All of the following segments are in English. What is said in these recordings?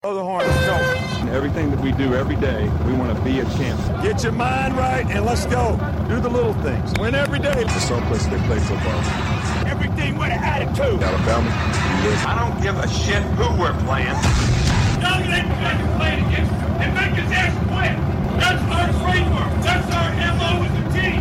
Blow the horn, let's go. Everything that we do every day, we want to be a champion. Get your mind right and let's go. Do the little things. Win every day. There's some places they play football. Everything with an attitude. Alabama, I don't give a shit who we're playing. Dominate the guys we're playing against and make his ass quit. That's our framework. That's our MO with the team.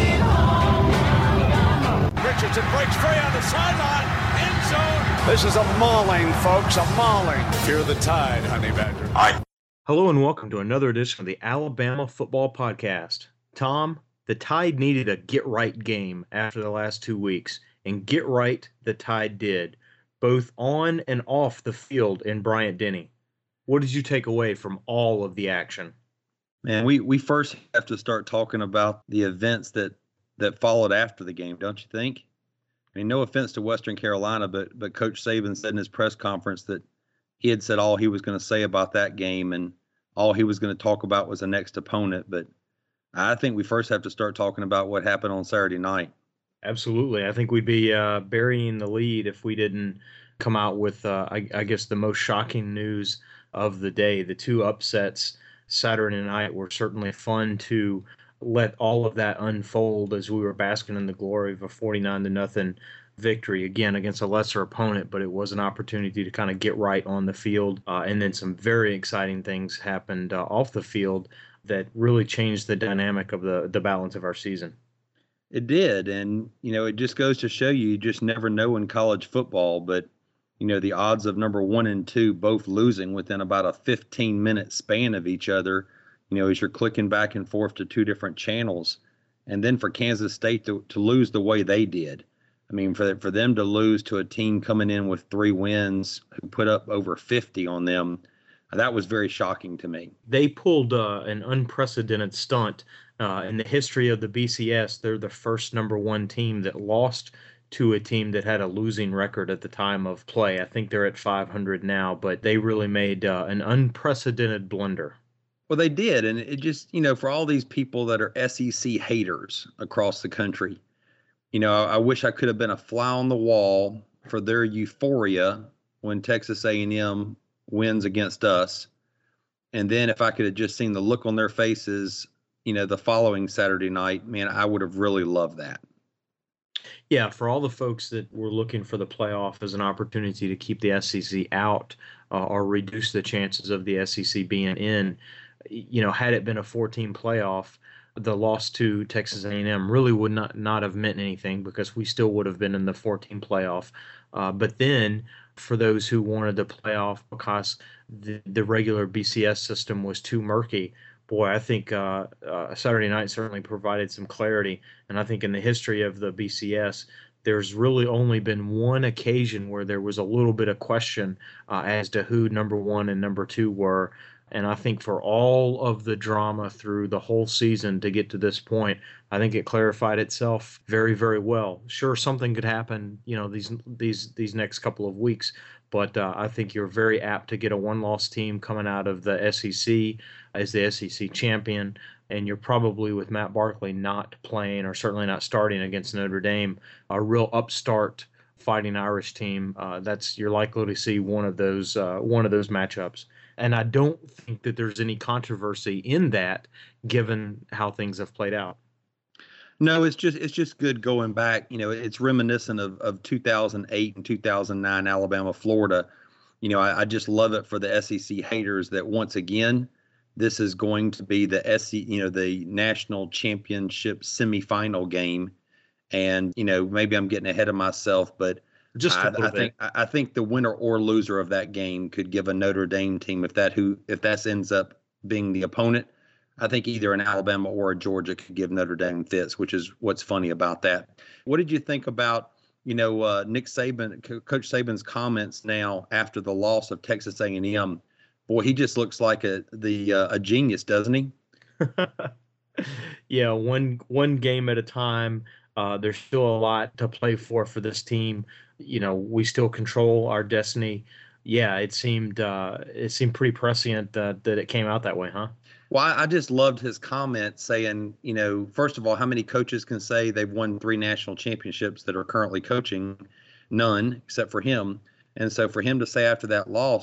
Richardson breaks free on the sideline. End zone. This is a mauling, folks, a mauling. Fear the tide, honey badger. Hello and welcome to another edition of the Alabama Football Podcast. Tom, the Tide needed a get-right game after the last 2 weeks, and get right the Tide did, both on and off the field in Bryant-Denny. What did you take away from all of the action? Man, we first have to start talking about the events that followed after the game, don't you think? I mean, no offense to Western Carolina, but Coach Saban said in his press conference that he had said all he was going to say about that game and all he was going to talk about was the next opponent. But I think we first have to start talking about what happened on Saturday night. Absolutely. I think we'd be burying the lead if we didn't come out with, I guess, the most shocking news of the day. The two upsets Saturday night were certainly fun to let all of that unfold as we were basking in the glory of a 49-0 victory, again, against a lesser opponent, but it was an opportunity to kind of get right on the field. And then some very exciting things happened off the field that really changed the dynamic of the balance of our season. It did. And, it just goes to show you just never know in college football. But, the odds of number 1 and 2 both losing within about a 15-minute span of each other, as you're clicking back and forth to two different channels. And then for Kansas State to lose the way they did. I mean, for them to lose to a team coming in with 3 wins who put up over 50 on them, that was very shocking to me. They pulled an unprecedented stunt in the history of the BCS. They're the first number 1 team that lost to a team that had a losing record at the time of play. I think they're at 500 now, but they really made an unprecedented blunder. Well, they did. And it just, for all these people that are SEC haters across the country, I wish I could have been a fly on the wall for their euphoria when Texas A&M wins against us. And then if I could have just seen the look on their faces, the following Saturday night, man, I would have really loved that. Yeah, for all the folks that were looking for the playoff as an opportunity to keep the SEC out or reduce the chances of the SEC being in, had it been a 4-team playoff, the loss to Texas A&M really would not have meant anything because we still would have been in the 4-team playoff. But then for those who wanted the playoff because the regular BCS system was too murky, boy, I think Saturday night certainly provided some clarity. And I think in the history of the BCS, there's really only been one occasion where there was a little bit of question as to who number 1 and number 2 were. And I think for all of the drama through the whole season to get to this point, I think it clarified itself very, very well. Sure, something could happen, these next couple of weeks, but I think you're very apt to get a 1-loss team coming out of the SEC as the SEC champion, and you're probably with Matt Barkley not playing or certainly not starting against Notre Dame, a real upstart Fighting Irish team. You're likely to see one of those matchups. And I don't think that there's any controversy in that, given how things have played out. No, it's just good going back. It's reminiscent of 2008 and 2009 Alabama, Florida. I just love it for the SEC haters that once again, this is going to be the the national championship semifinal game. And, maybe I'm getting ahead of myself, but just a little bit. I think the winner or loser of that game could give a Notre Dame team, if that ends up being the opponent, I think either an Alabama or a Georgia could give Notre Dame fits, which is what's funny about that. What did you think about, Nick Saban, Coach Saban's comments now after the loss of Texas A&M? Boy, he just looks like a genius, doesn't he? Yeah, one game at a time. There's still a lot to play for this team. We still control our destiny. Yeah, it seemed pretty prescient that it came out that way, huh? Well, I just loved his comment saying, first of all, how many coaches can say they've won 3 national championships that are currently coaching? None, except for him. And so for him to say after that loss,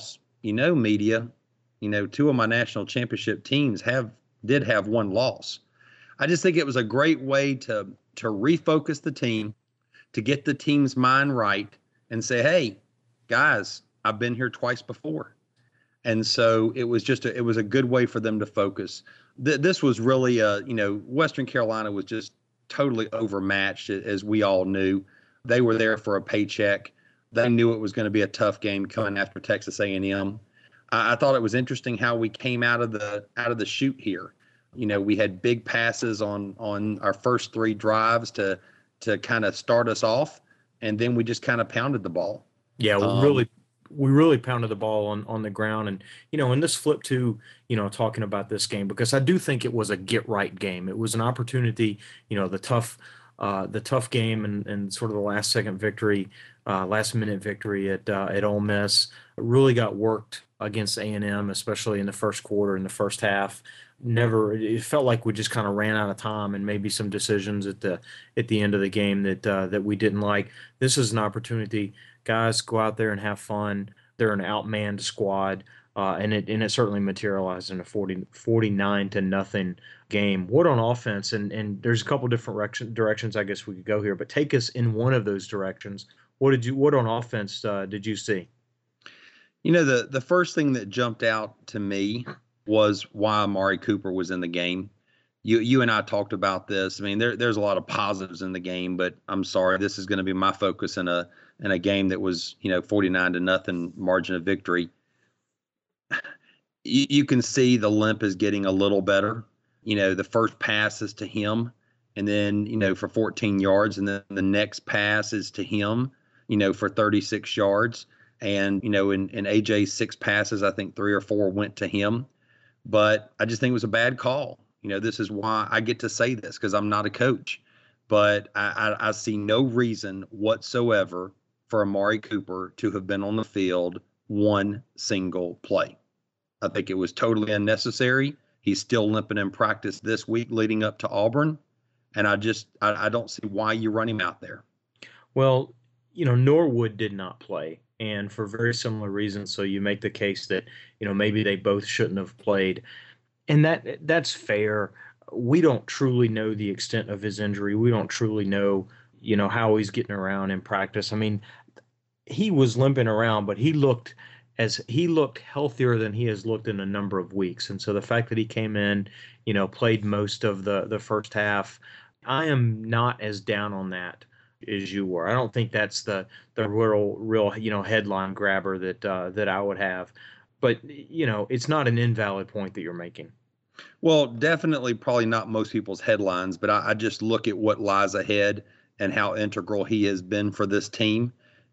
media, two of my national championship teams did have one loss. I just think it was a great way to refocus the team, to get the team's mind right and say, hey, guys, I've been here twice before. And so it was a good way for them to focus. This was really Western Carolina was just totally overmatched, as we all knew. They were there for a paycheck. They knew it was going to be a tough game coming after Texas A&M. I thought it was interesting how we came out of the chute here. We had big passes on our first 3 drives to kind of start us off, and then we just kind of pounded the ball. Yeah, we really pounded the ball on the ground. And, and this flip to, talking about this game, because I do think it was a get right game. It was an opportunity, the tough game and sort of the last minute victory at Ole Miss really got worked against A&M, especially in the first quarter, in the first half. It felt like we just kind of ran out of time, and maybe some decisions at the end of the game that we didn't like. This is an opportunity. Guys, go out there and have fun. They're an outmanned squad, and it certainly materialized in a 49-0 game. What on offense? And there's a couple different directions I guess we could go here, but take us in one of those directions. What on offense did you see? The first thing that jumped out to me was why Amari Cooper was in the game. You and I talked about this. I mean, there's a lot of positives in the game, but I'm sorry, this is going to be my focus in a game that was 49-0 margin of victory. You can see the limp is getting a little better. The first pass is to him, and then for 14 yards, and then the next pass is to him, for 36 yards. And in AJ's 6 passes, I think 3 or 4 went to him. But I just think it was a bad call. This is why I get to say this, because I'm not a coach. But I see no reason whatsoever for Amari Cooper to have been on the field one single play. I think it was totally unnecessary. He's still limping in practice this week leading up to Auburn. And I don't see why you run him out there. Well, Norwood did not play, and for very similar reasons. So you make the case that, maybe they both shouldn't have played. And that's fair. We don't truly know the extent of his injury. We don't truly know, how he's getting around in practice. I mean, he was limping around, but he looked healthier than he has looked in a number of weeks. And so the fact that he came in, played most of the first half, I am not as down on that as you were. I don't think that's the real headline grabber that I would have. But, it's not an invalid point that you're making. Well, definitely probably not most people's headlines, but I just look at what lies ahead and how integral he has been for this team.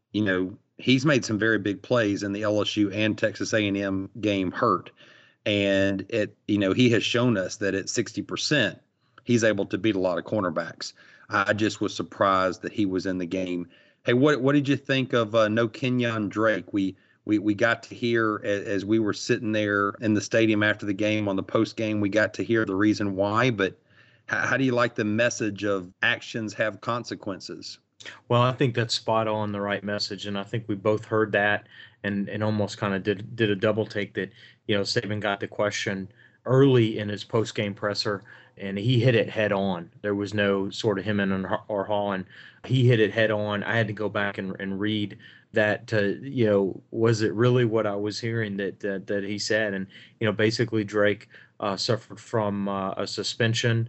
He's made some very big plays in the LSU and Texas A&M game hurt. And he has shown us that at 60%, he's able to beat a lot of cornerbacks. I just was surprised that he was in the game. Hey, what did you think of no Kenyon Drake? We got to hear, as we were sitting there in the stadium after the game on the post game, we got to hear the reason why. But how do you like the message of actions have consequences? Well, I think that's spot on, the right message. And I think we both heard that and almost kind of did a double take that, Saban got the question early in his post game presser, and he hit it head on. There was no sort of him and or hawing. He hit it head on. I had to go back and read that, was it really what I was hearing that he said? And, basically Drake suffered from a suspension.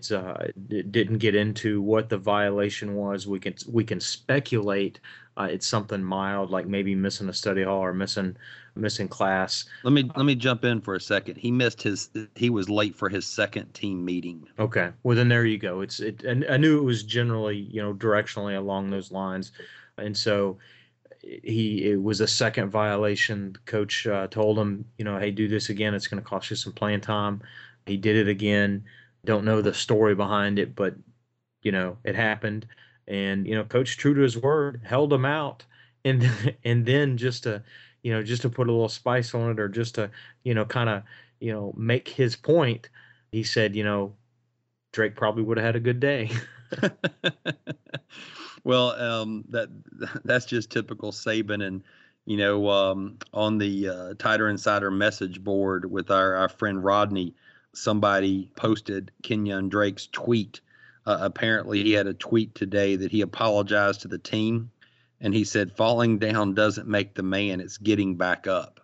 It didn't get into what the violation was. We can speculate it's something mild, like maybe missing a study hall or missing class. Let me jump in for a second. He was late for his second team meeting. Okay, well then there you go. And I knew it was generally directionally along those lines, and so it was a second violation. The coach told him, hey, do this again. It's going to cost you some playing time. He did it again. Don't know the story behind it, but it happened. And coach, true to his word, held him out, and then just to put a little spice on it, or just to kind of make his point, he said, Drake probably would have had a good day. Well, that's just typical Saban, and On the Tighter Insider message board with our friend Rodney, somebody posted Kenyon Drake's tweet. Apparently, he had a tweet today that he apologized to the team, and he said, "Falling down doesn't make the man, it's getting back up."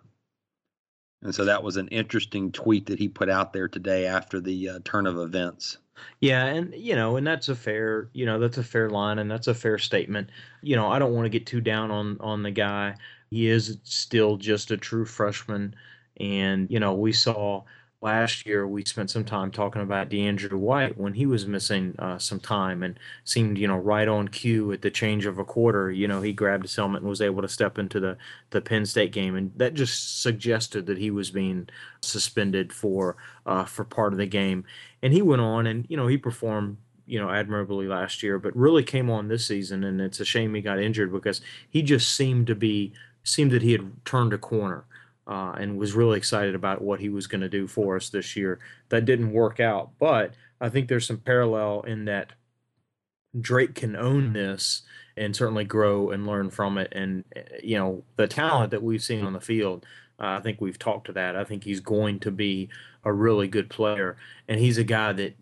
And so that was an interesting tweet that he put out there today after the turn of events. Yeah, and that's a fair, that's a fair line, and that's a fair statement. I don't want to get too down on the guy. He is still just a true freshman, and we saw last year we spent some time talking about DeAndre White when he was missing some time and seemed right on cue at the change of a quarter. He grabbed his helmet and was able to step into the Penn State game, and that just suggested that he was being suspended for part of the game. And he went on and he performed admirably last year, but really came on this season, and it's a shame he got injured because he just seemed that he had turned a corner. And was really excited about what he was going to do for us this year. That didn't work out, but I think there's some parallel in that Drake can own this and certainly grow and learn from it. And, the talent that we've seen on the field, I think we've talked to that. I think he's going to be a really good player. And he's a guy that,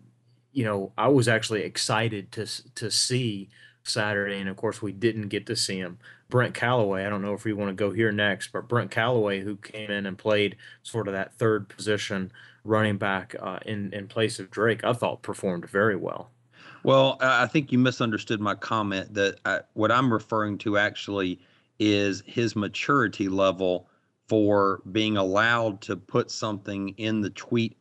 I was actually excited to see Saturday, and of course we didn't get to see him. Brent Callaway, I don't know if we want to go here next, but Brent Callaway, who came in and played sort of that third position running back in place of Drake, I thought performed very well. Well, I think you misunderstood my comment that what I'm referring to actually is his maturity level for being allowed to put something in the tweet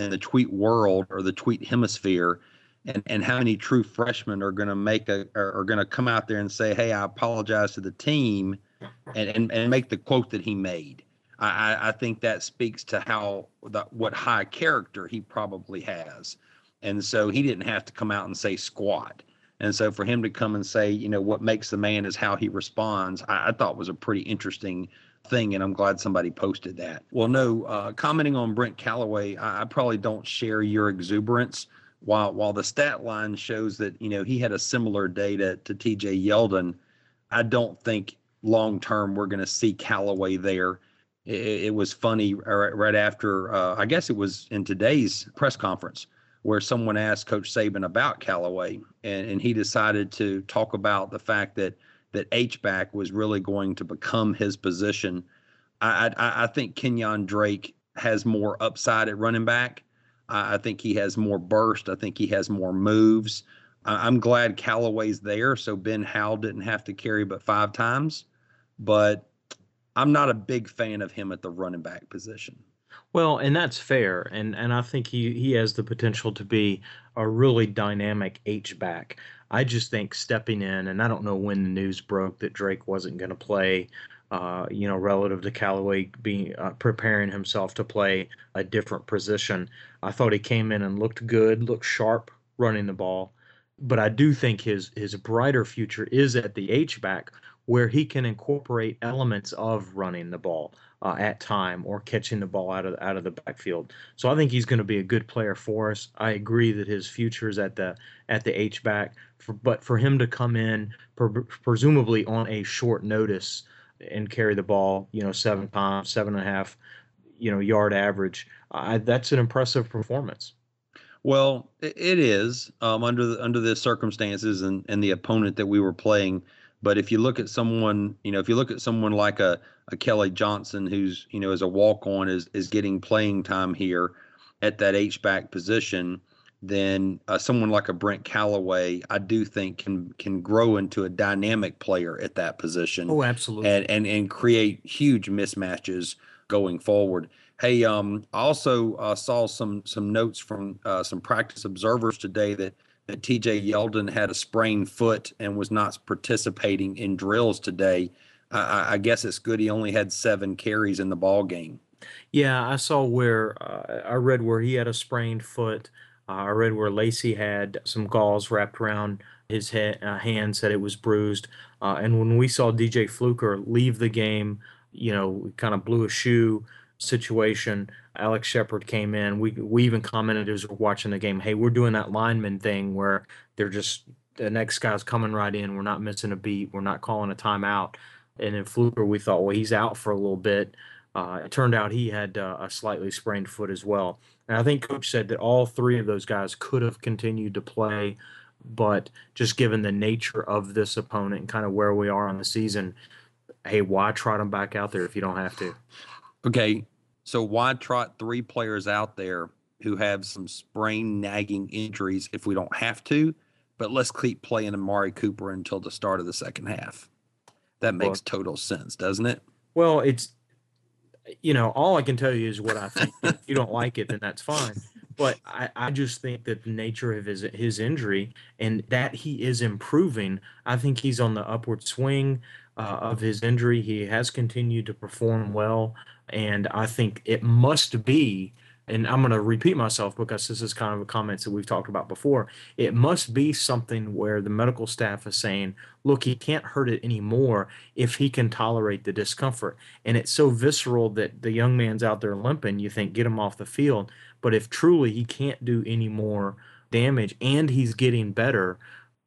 world or the tweet hemisphere. And how many true freshmen are going to are going to come out there and say, "Hey, I apologize to the team," and make the quote that he made. I think that speaks to what high character he probably has, and so he didn't have to come out and say squat. And so for him to come and say, what makes the man is how he responds, I thought was a pretty interesting thing, and I'm glad somebody posted that. Well, no, commenting on Brent Callaway, I probably don't share your exuberance. While the stat line shows that, he had a similar day to TJ Yeldon, I don't think long term we're going to see Callaway there. It was funny right after, I guess it was in today's press conference, where someone asked Coach Saban about Callaway, and he decided to talk about the fact that H-back was really going to become his position. I think Kenyon Drake has more upside at running back. I think he has more burst. I think he has more moves. I'm glad Callaway's there, so Ben Howell didn't have to carry but 5 times. But I'm not a big fan of him at the running back position. Well, and that's fair. And I think he has the potential to be a really dynamic H-back. I just think stepping in, and I don't know when the news broke that Drake wasn't going to play, relative to Callaway being preparing himself to play a different position. I thought he came in and looked good, looked sharp running the ball. But I do think his brighter future is at the H-back, where he can incorporate elements of running the ball at time or catching the ball out of the backfield. So I think he's going to be a good player for us. I agree that his future is at the H-back, but for him to come in presumably on a short notice and carry the ball, 7 times, 7.5, yard average, that's an impressive performance. Well, it is under the circumstances and the opponent that we were playing. But if you look at someone, like a Kelly Johnson, who's, as a walk-on is getting playing time here at that H-back position, then someone like a Brent Callaway, I do think can grow into a dynamic player at that position. Oh, absolutely. And create huge mismatches going forward. Hey, I also saw some notes from some practice observers today that TJ Yeldon had a sprained foot and was not participating in drills today. I guess it's good he only had 7 carries in the ball game. Yeah, I saw I read where he had a sprained foot. I read where Lacey had some gauze wrapped around his hand, said it was bruised. And when we saw DJ Fluker leave the game, kind of blew a shoe situation. Alex Shepard came in. We even commented as we're watching the game, hey, we're doing that lineman thing where they're just the next guy's coming right in. We're not missing a beat. We're not calling a timeout. And then Fluker, we thought, well, he's out for a little bit. It turned out he had a slightly sprained foot as well. And I think Coach said that all three of those guys could have continued to play, but just given the nature of this opponent and kind of where we are on the season, hey, why trot them back out there if you don't have to? Okay, so why trot three players out there who have some sprain nagging injuries if we don't have to, but let's keep playing Amari Cooper until the start of the second half? That makes total sense, doesn't it? Well, it's, all I can tell you is what I think. If you don't like it, then that's fine. But I just think that the nature of his injury and that he is improving, I think he's on the upward swing of his injury. He has continued to perform well, and I think it must be, and I'm going to repeat myself because this is kind of a comments that we've talked about before, it must be something where the medical staff is saying, look, he can't hurt it anymore if he can tolerate the discomfort. And it's so visceral that the young man's out there limping, you think, get him off the field. But if truly he can't do any more damage and he's getting better,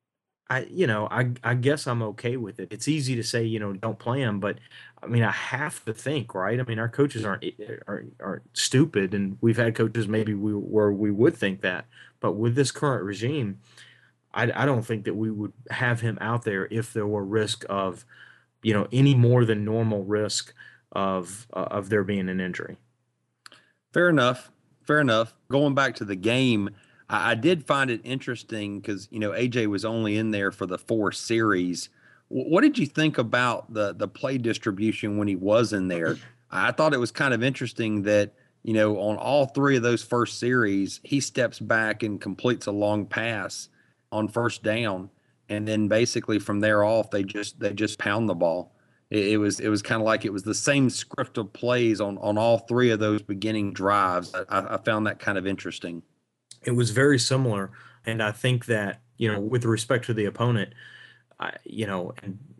I guess I'm okay with it. It's easy to say, don't play him, but I mean, I have to think, right? I mean, our coaches aren't stupid, and we've had coaches maybe where we would think that, but with this current regime, I don't think that we would have him out there if there were risk of, any more than normal risk of there being an injury. Fair enough. Going back to the game, I did find it interesting because, AJ was only in there for the 4 series. What did you think about the play distribution when he was in there? I thought it was kind of interesting that, on all 3 of those first series, he steps back and completes a long pass on first down. And then basically from there off, they just pound the ball. It was kind of like it was the same script of plays on all 3 of those beginning drives. I found that kind of interesting. It was very similar, and I think that with respect to the opponent, they were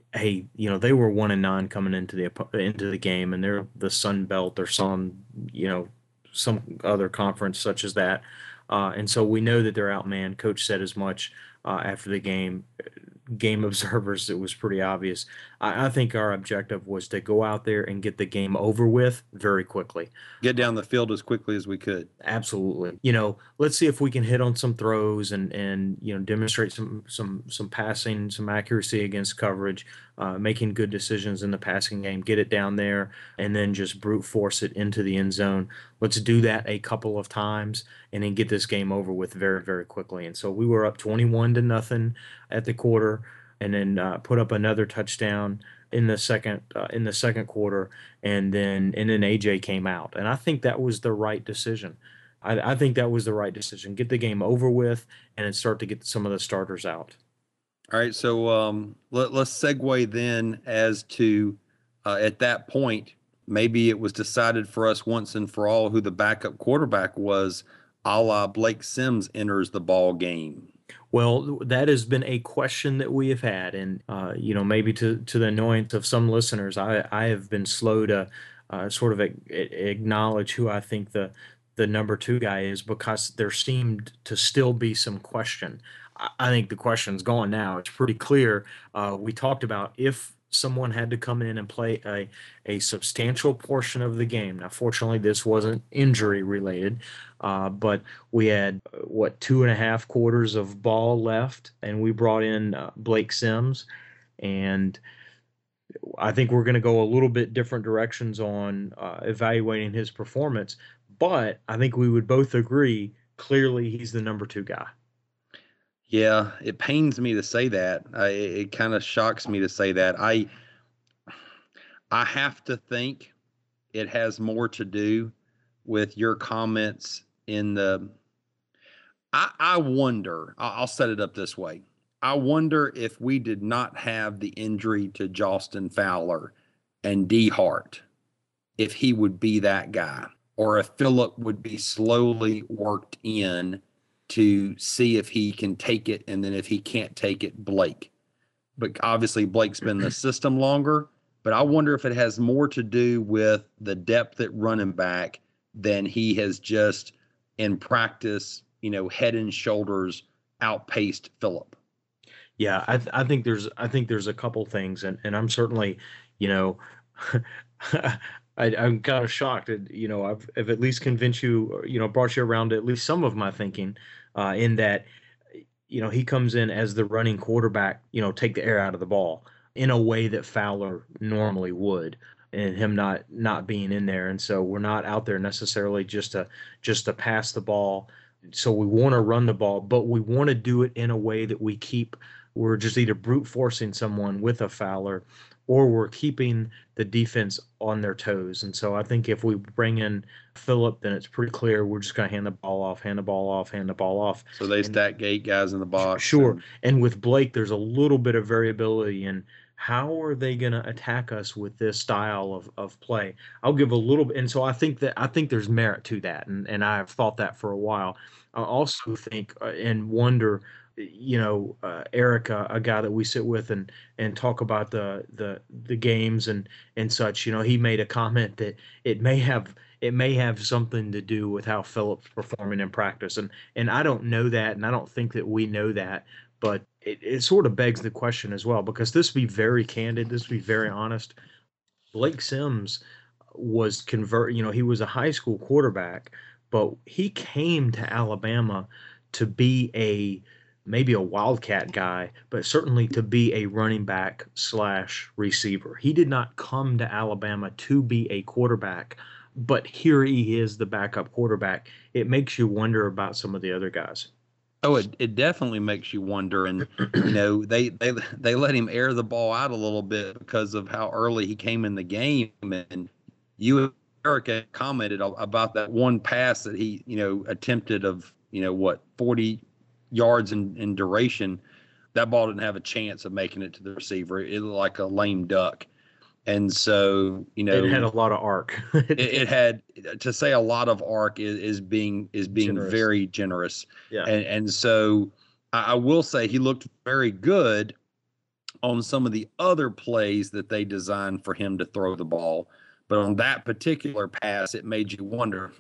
1-9 coming into the game, and they're the Sun Belt or some other conference such as that, and so we know that they're outmanned. Coach said as much after the game. Game observers, it was pretty obvious. I think our objective was to go out there and get the game over with very quickly. Get down the field as quickly as we could. Absolutely. Let's see if we can hit on some throws and demonstrate some passing, some accuracy against coverage, making good decisions in the passing game, get it down there, and then just brute force it into the end zone. Let's do that a couple of times and then get this game over with very, very quickly. And so we were up 21-0 at the quarter, and then put up another touchdown in the second quarter, and then AJ came out, and I think that was the right decision. I think that was the right decision. Get the game over with, and then start to get some of the starters out. All right, so let's segue then as to at that point, maybe it was decided for us once and for all who the backup quarterback was, a la Blake Sims enters the ball game. Well, that has been a question that we have had, and maybe to the annoyance of some listeners, I have been slow to sort of acknowledge who I think the number 2 guy is, because there seemed to still be some question. I think the question's gone now. It's pretty clear. We talked about if someone had to come in and play a substantial portion of the game. Now, fortunately, this wasn't injury related, but we had 2.5 quarters of ball left, and we brought in Blake Sims, and I think we're going to go a little bit different directions on evaluating his performance, but I think we would both agree clearly he's the number 2 guy. Yeah, it pains me to say that. It kind of shocks me to say that. I have to think it has more to do with your comments in the – I wonder – I'll set it up this way. I wonder if we did not have the injury to Justin Fowler and D. Hart, if he would be that guy, or if Phillip would be slowly worked in to see if he can take it, and then if he can't take it, Blake. But obviously Blake's been in the system longer, but I wonder if it has more to do with the depth at running back than he has just in practice, head and shoulders outpaced Phillip. Yeah, I think there's a couple things, and I'm certainly, you know, I'm kind of shocked that, I've at least convinced you, brought you around to at least some of my thinking, in that, he comes in as the running quarterback, take the air out of the ball in a way that Fowler normally would, and him not being in there. And so we're not out there necessarily just to pass the ball. So we want to run the ball, but we want to do it in a way that we're just either brute forcing someone with a Fowler, or we're keeping the defense on their toes. And so I think if we bring in Phillip, then it's pretty clear we're just going to hand the ball off, hand the ball off, hand the ball off. So they stack 8 guys in the box. Sure. And with Blake, there's a little bit of variability in how are they going to attack us with this style of play. I'll give a little bit. And so I think there's merit to that. And I've thought that for a while. I also think and wonder, Eric, a guy that we sit with and talk about the games and such, he made a comment that it may have something to do with how Phillip's performing in practice. And I don't know that, and I don't think that we know that, but it sort of begs the question as well, because this would be very candid, this would be very honest. Blake Sims was he was a high school quarterback, but he came to Alabama to be maybe a wildcat guy, but certainly to be a running back / receiver. He did not come to Alabama to be a quarterback, but here he is, the backup quarterback. It makes you wonder about some of the other guys. Oh, it definitely makes you wonder. And, they let him air the ball out a little bit because of how early he came in the game. And you, Eric, commented about that one pass that he, attempted of, 40 yards in duration. That ball didn't have a chance of making it to the receiver. It looked like a lame duck. And so, it had a lot of arc. it had, to say a lot of arc is being generous. Very generous. Yeah. And so I will say he looked very good on some of the other plays that they designed for him to throw the ball. But on that particular pass, it made you wonder,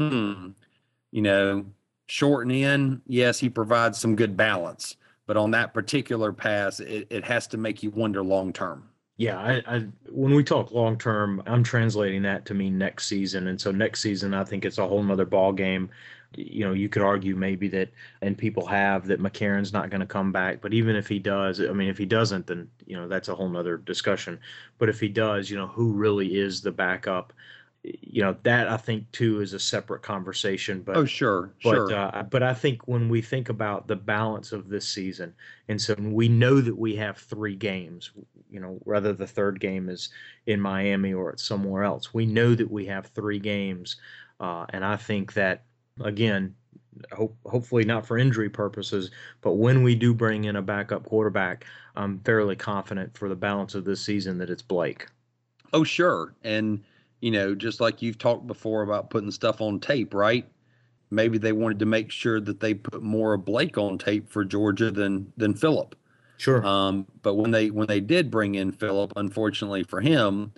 short and in, yes, he provides some good balance. But on that particular pass, it has to make you wonder long term. Yeah, I when we talk long term, I'm translating that to mean next season. And so next season, I think it's a whole nother ball game. You could argue maybe that, and people have, that McCarron's not going to come back. But even if he does, if he doesn't, then, that's a whole nother discussion. But if he does, who really is the backup? That I think too is a separate conversation. But sure. But I think when we think about the balance of this season, and so we know that we have 3 games, whether the third game is in Miami or it's somewhere else, we know that we have 3 games, and I think that, again, hopefully not for injury purposes, but when we do bring in a backup quarterback, I'm fairly confident for the balance of this season that it's Blake. Oh, sure. And just like you've talked before about putting stuff on tape, right? Maybe they wanted to make sure that they put more of Blake on tape for Georgia than Phillip. Sure. But when they did bring in Phillip, unfortunately for him,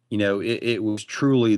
it was truly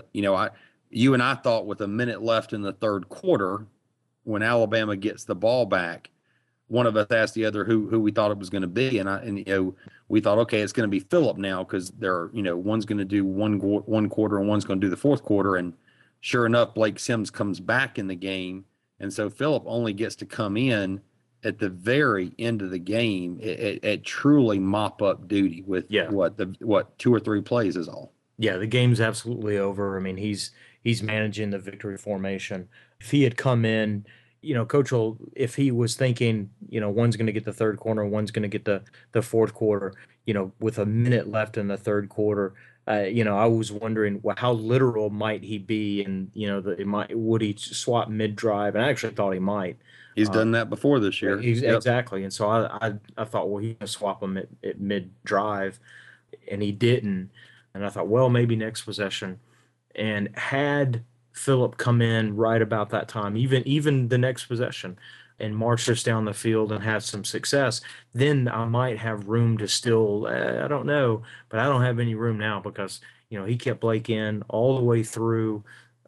you and I thought with a minute left in the third quarter, when Alabama gets the ball back, one of us asked the other who we thought it was going to be, and we thought, okay, it's going to be Phillip now, because they're one's going to do one quarter and one's going to do the fourth quarter, and sure enough, Blake Sims comes back in the game, and so Phillip only gets to come in at the very end of the game at truly mop up duty with 2 or 3 plays is all. Yeah, the game's absolutely over. He's managing the victory formation. If he had come in, Coach will, if he was thinking, one's going to get the third quarter, one's going to get the fourth quarter, with a minute left in the third quarter, I was wondering, well, how literal might he be? And, would he swap mid-drive? And I actually thought he might. He's done that before this year. Exactly. And so I thought, well, he's going to swap him at mid-drive, and he didn't. And I thought, well, maybe next possession. And had Phillip come in right about that time, even the next possession, and march us down the field and have some success, then I might have room to still, I don't know, but I don't have any room now, because, he kept Blake in all the way through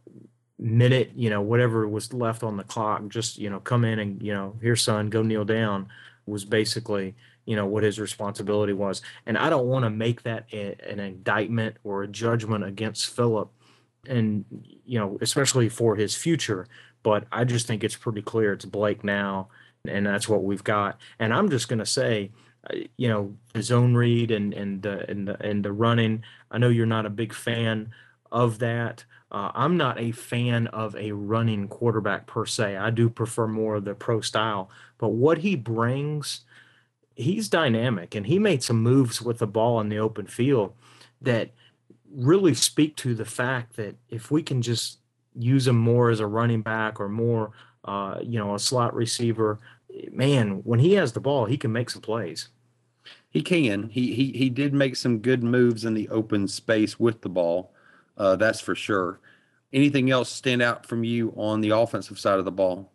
minute, whatever was left on the clock, just, come in and, here, son, go kneel down, was basically, what his responsibility was. And I don't want to make that an indictment or a judgment against Phillip, and especially for his future. But I just think it's pretty clear it's Blake now, and that's what we've got. And I'm just going to say, the zone read and the running. I know you're not a big fan of that. I'm not a fan of a running quarterback per se. I do prefer more of the pro style. But what he brings, he's dynamic, and he made some moves with the ball in the open field that really speak to the fact that if we can just use him more as a running back or more, a slot receiver, man, when he has the ball, he can make some plays. He can. He did make some good moves in the open space with the ball. That's for sure. Anything else stand out from you on the offensive side of the ball?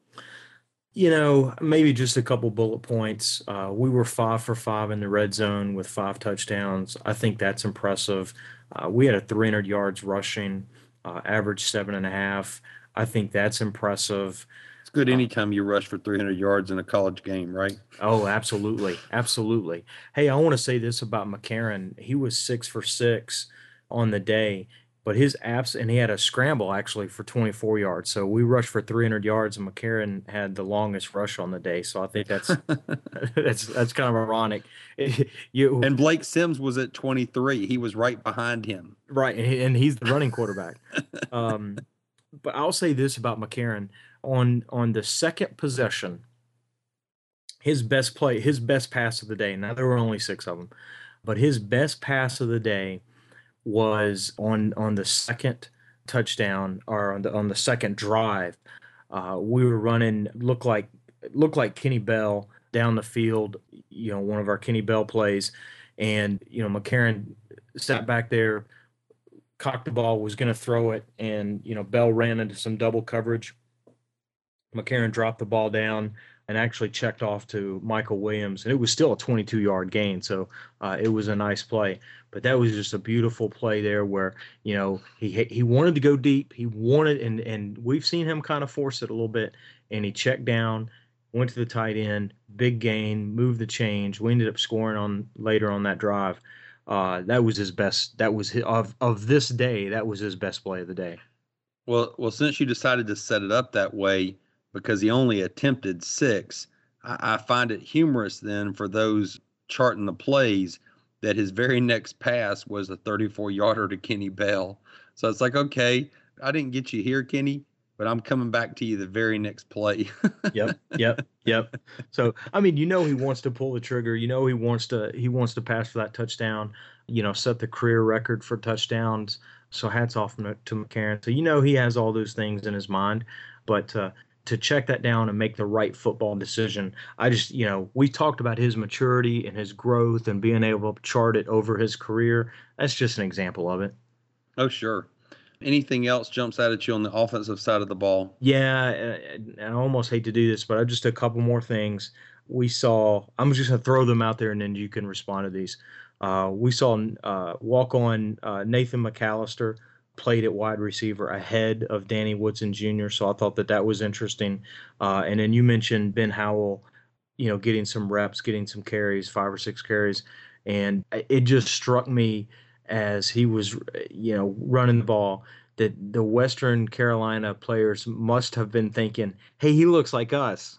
Maybe just a couple bullet points. We were 5 for 5 in the red zone with 5 touchdowns. I think that's impressive. We had a 300 yards rushing, average 7.5. I think that's impressive. It's good anytime you rush for 300 yards in a college game, right? Oh, absolutely. Absolutely. Hey, I want to say this about McCarron. He was 6 for 6 on the day, but his apps, and he had a scramble actually for 24 yards. So we rushed for 300 yards, and McCarron had the longest rush on the day. So I think that's that's kind of ironic. And Blake Sims was at 23. He was right behind him. Right, and he's the running quarterback. But I'll say this about McCarron. On the second possession, his best pass of the day. Now there were only 6 of them, but his best pass of the day was on the second touchdown, or on the second drive. We were running looked like Kenny Bell down the field. One of our Kenny Bell plays, and McCarron sat back there, cocked the ball, was going to throw it, and Bell ran into some double coverage. McCarron dropped the ball down and actually checked off to Michael Williams, and it was still a 22-yard gain, so it was a nice play. But that was just a beautiful play there where he wanted to go deep. He wanted, and we've seen him kind of force it a little bit, and he checked down, went to the tight end, big gain, moved the change. We ended up scoring later on that drive. That was his best. That was of this day. That was his best play of the day. Well, since you decided to set it up that way, because he only attempted 6, I find it humorous then for those charting the plays that his very next pass was a 34-yarder to Kenny Bell. So it's like, okay, I didn't get you here, Kenny, but I'm coming back to you the very next play. Yep. So, I mean, he wants to pull the trigger. He wants to pass for that touchdown, set the career record for touchdowns. So hats off to McCarron. So, he has all those things in his mind, but to check that down and make the right football decision. I just, we talked about his maturity and his growth and being able to chart it over his career. That's just an example of it. Oh, sure. Anything else jumps out at you on the offensive side of the ball? Yeah, I almost hate to do this, but just a couple more things. I'm just going to throw them out there, and then you can respond to these. We saw walk-on Nathan McAllister played at wide receiver ahead of Danny Woodson Jr., so I thought that was interesting. And then you mentioned Ben Howell, getting some reps, getting some carries, 5 or 6 carries, and it just struck me as he was, running the ball that the Western Carolina players must have been thinking, hey, he looks like us.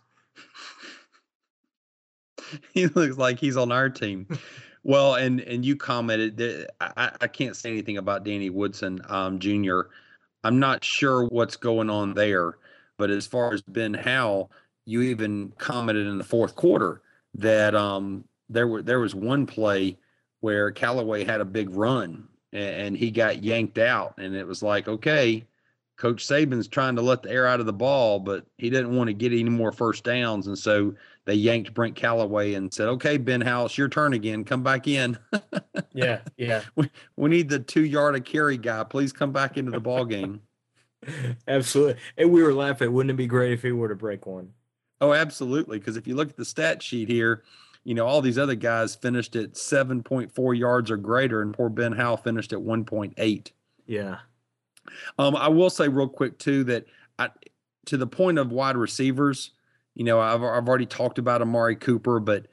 He looks like he's on our team. Well, and you commented that I can't say anything about Danny Woodson Jr. I'm not sure what's going on there, but as far as Ben Howell, you even commented in the fourth quarter that there was one play where Callaway had a big run and he got yanked out, and it was like, okay, Coach Saban's trying to let the air out of the ball, but he didn't want to get any more first downs, and so they yanked Brent Callaway and said, okay, Ben Howell, it's your turn again. Come back in. Yeah. We need the 2-yard carry guy. Please come back into the ball game. Absolutely. And we were laughing. Wouldn't it be great if he were to break one? Oh, absolutely. Because if you look at the stat sheet here, all these other guys finished at 7.4 yards or greater, and poor Ben Howell finished at 1.8. Yeah. I will say real quick, too, that to the point of wide receivers, I've already talked about Amari Cooper, but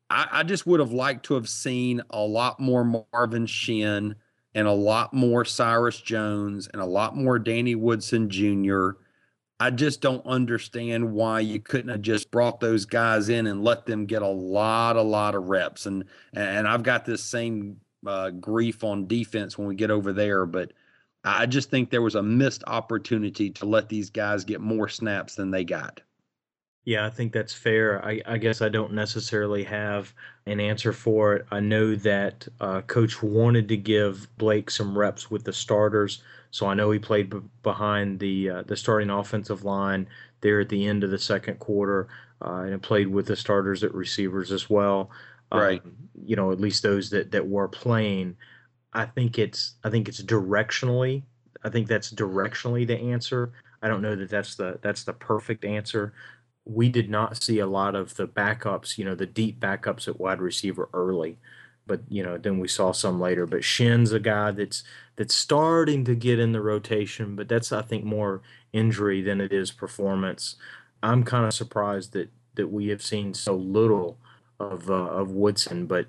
I just would have liked to have seen a lot more Marvin Shin and a lot more Cyrus Jones and a lot more Danny Woodson Jr. I just don't understand why you couldn't have just brought those guys in and let them get a lot of reps. And I've got this same grief on defense when we get over there, but I just think there was a missed opportunity to let these guys get more snaps than they got. Yeah, I think that's fair. I guess I don't necessarily have an answer for it. I know that Coach wanted to give Blake some reps with the starters, so I know he played behind the starting offensive line there at the end of the second quarter, and played with the starters at receivers as well. Right. At least those that were playing. I think it's directionally. I think that's directionally the answer. I don't know that that's the perfect answer. We did not see a lot of the backups, the deep backups at wide receiver early, but then we saw some later. But Shin's a guy that's starting to get in the rotation, but that's, I think, more injury than it is performance. I'm kind of surprised that we have seen so little of Woodson, but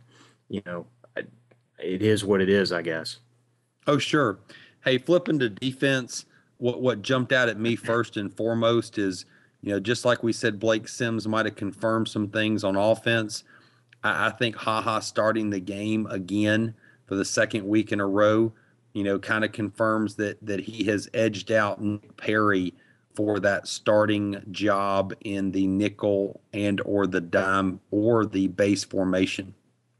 it is what it is, I guess. Oh, sure. Hey, flipping to defense, what jumped out at me first and foremost is, just like we said, Blake Sims might have confirmed some things on offense. I think HaHa starting the game again for the second week in a row, kind of confirms that he has edged out Nick Perry for that starting job in the nickel and or the dime or the base formation.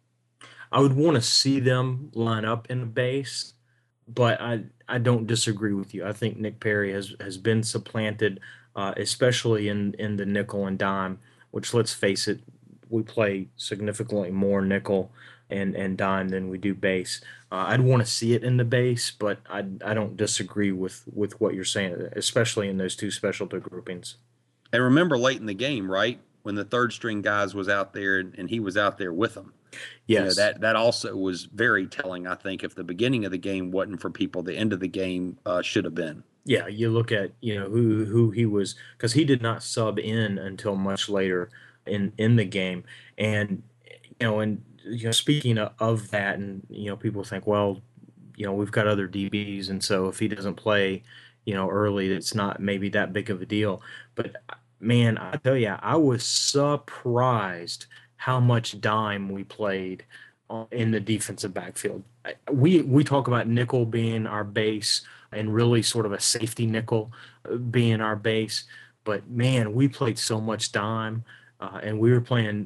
I would want to see them line up in the base, but I don't disagree with you. I think Nick Perry has been supplanted, especially in the nickel and dime, which, let's face it, we play significantly more nickel and dime than we do base. I'd want to see it in the base, but I don't disagree with what you're saying, especially in those two specialty groupings. And remember late in the game, right, when the third string guys was out there and he was out there with them. Yes. That also was very telling. I think if the beginning of the game wasn't for people, the end of the game should have been. Yeah, you look at who he was, because he did not sub in until much later in the game, and speaking of that, and people think, well, we've got other DBs, and so if he doesn't play early, it's not maybe that big of a deal. But man, I tell you, I was surprised how much dime we played in the defensive backfield. We talk about nickel being our base and really sort of a safety nickel being our base, but man, we played so much dime, and we were playing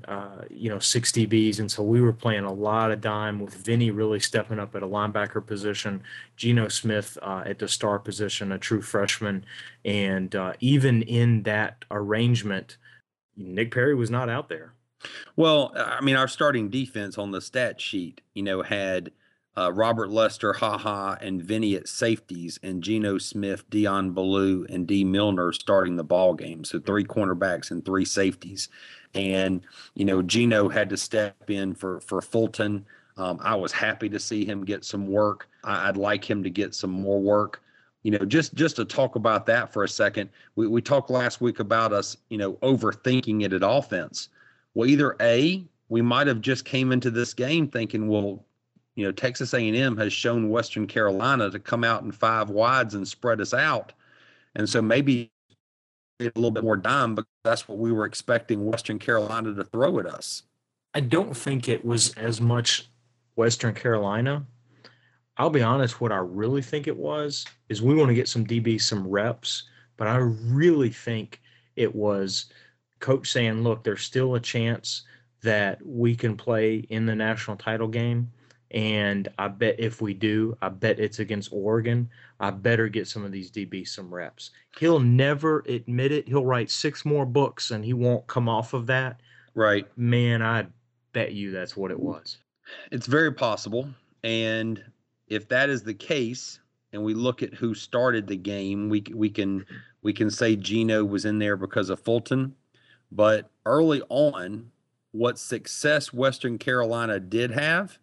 6 DBs, and so we were playing a lot of dime with Vinny really stepping up at a linebacker position, Geno Smith at the star position, a true freshman, and even in that arrangement, Nick Perry was not out there. Well, I mean, our starting defense on the stat sheet, had Robert Lester, HaHa, and Vinny at safeties, and Geno Smith, Dion Ballou, and D. Milner starting the ball game. So 3 cornerbacks and 3 safeties. And, Geno had to step in for Fulton. I was happy to see him get some work. I'd like him to get some more work. Just to talk about that for a second, we talked last week about us, overthinking it at offense. Well, either A, we might have just came into this game thinking, well, Texas A&M has shown Western Carolina to come out in 5 wides and spread us out. And so maybe a little bit more dime, but that's what we were expecting Western Carolina to throw at us. I don't think it was as much Western Carolina. I'll be honest, what I really think it was is we want to get some DB some reps, but I really think it was coach saying, look, there's still a chance that we can play in the national title game. And I bet if we do, I bet it's against Oregon. I better get some of these DBs some reps. He'll never admit it. He'll write 6 more books and he won't come off of that. Right. Man, I bet you that's what it was. It's very possible. And if that is the case, and we look at who started the game, we can say Geno was in there because of Fulton. But early on, what success Western Carolina did have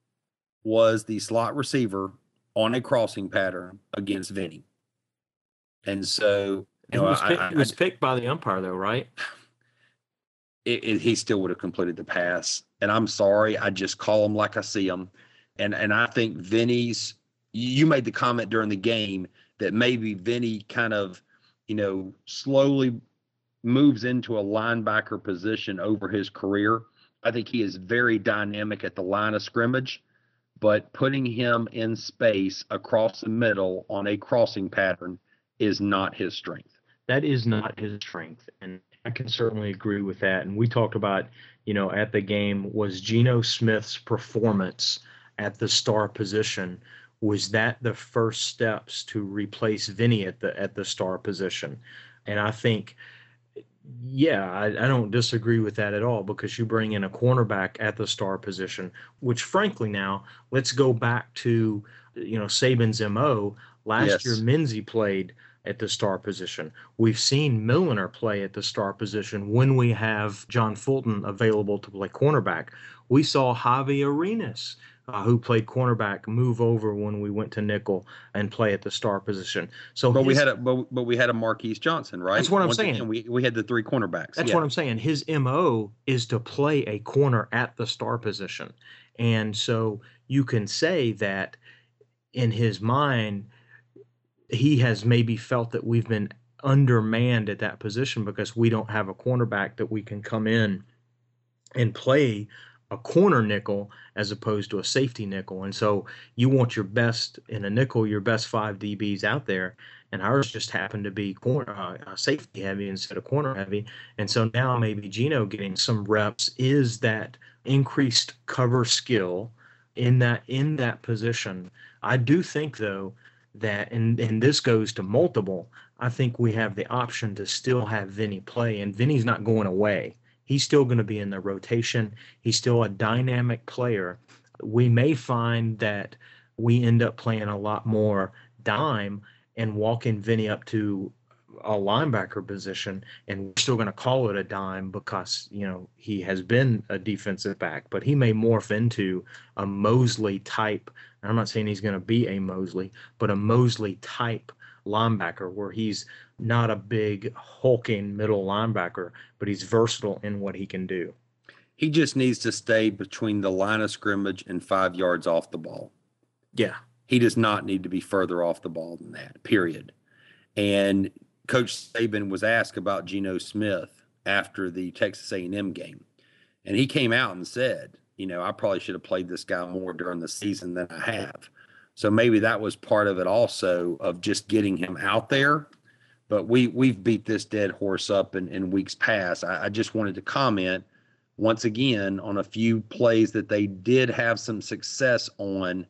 was the slot receiver on a crossing pattern against Vinny. And so it was picked by the umpire, though, right? he still would have completed the pass. And I'm sorry, I just call them like I see them. And I think Vinny's, you made the comment during the game that maybe Vinny kind of, slowly moves into a linebacker position over his career. I think he is very dynamic at the line of scrimmage, but putting him in space across the middle on a crossing pattern is not his strength. That is not his strength. And I can certainly agree with that. And we talked about, at the game, was Geno Smith's performance at the star position, was that the first steps to replace Vinny at the star position? And I think, I don't disagree with that at all, because you bring in a cornerback at the star position, which frankly now, let's go back to, Saban's MO. Last year, Minzie played at the star position. We've seen Milliner play at the star position when we have John Fulton available to play cornerback. We saw Javi Arenas, who played cornerback, move over when we went to nickel and play at the star position. So, we had a Marquise Johnson, right? That's what I'm saying. Again, we had the three cornerbacks. That's what I'm saying. His MO is to play a corner at the star position, and so you can say that in his mind, he has maybe felt that we've been undermanned at that position because we don't have a cornerback that we can come in and play a corner nickel as opposed to a safety nickel. And so you want your best in a nickel, your best 5 DBs out there, and ours just happened to be safety heavy instead of corner heavy. And so now maybe Geno getting some reps is that increased cover skill in that position. I do think, though, that, and this goes to multiple, I think we have the option to still have Vinny play, and Vinny's not going away. He's still going to be in the rotation. He's still a dynamic player. We may find that we end up playing a lot more dime and walking Vinny up to a linebacker position, and we're still going to call it a dime because, he has been a defensive back, but he may morph into a Mosley type. And I'm not saying he's going to be a Mosley, but a Mosley type linebacker where he's not a big hulking middle linebacker, but he's versatile in what he can do. He just needs to stay between the line of scrimmage and 5 yards off the ball. Yeah. He does not need to be further off the ball than that, period. And Coach Saban was asked about Geno Smith after the Texas A&M game. And he came out and said, I probably should have played this guy more during the season than I have. So maybe that was part of it also, of just getting him out there. But we've beat this dead horse up in weeks past. I just wanted to comment once again on a few plays that they did have some success on.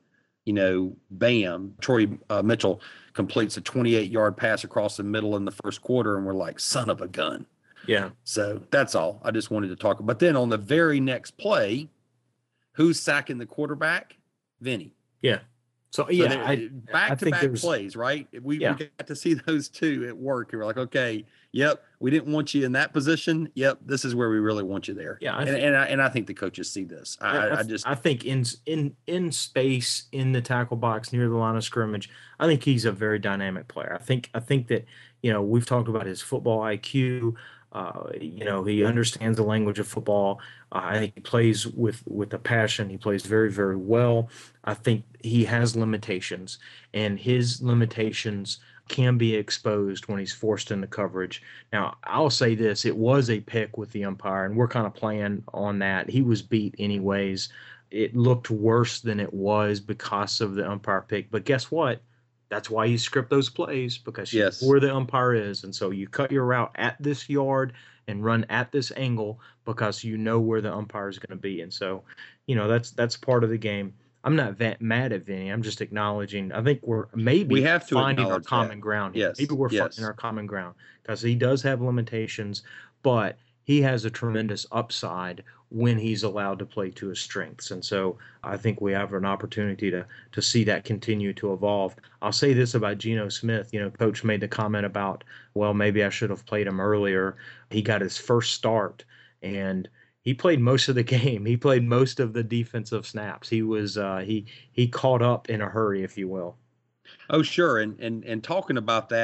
Bam, Troy Mitchell completes a 28-yard pass across the middle in the first quarter, and we're like, son of a gun. Yeah. So that's all. I just wanted to talk. But then on the very next play, who's sacking the quarterback? Vinny. Yeah. So back-to-back plays, right? We got to see those two at work. And we're like, okay, yep, we didn't want you in that position. Yep, this is where we really want you there. Yeah, I think the coaches see this. I think in space, in the tackle box near the line of scrimmage, I think he's a very dynamic player. I think that we've talked about his football IQ. He understands the language of football. I think he plays with a passion. He plays very, very well. I think he has limitations, and his limitations can be exposed when he's forced into coverage. Now, I'll say this. It was a pick with the umpire, and we're kind of playing on that. He was beat anyways. It looked worse than it was because of the umpire pick. But guess what? That's why you script those plays, because you know where the umpire is. And so you cut your route at this yard and run at this angle because you know where the umpire is going to be. And so, that's part of the game. I'm not that mad at Vinny. I'm just acknowledging. I think we have to finding our common ground here. Yes. Maybe we're finding our common ground because he does have limitations, but he has a tremendous upside when he's allowed to play to his strengths. And so I think we have an opportunity to see that continue to evolve. I'll say this about Geno Smith. Coach made the comment about, well, maybe I should have played him earlier. He got his first start, and he played most of the game. He played most of the defensive snaps. He was he caught up in a hurry, if you will. Oh, sure. And talking about that,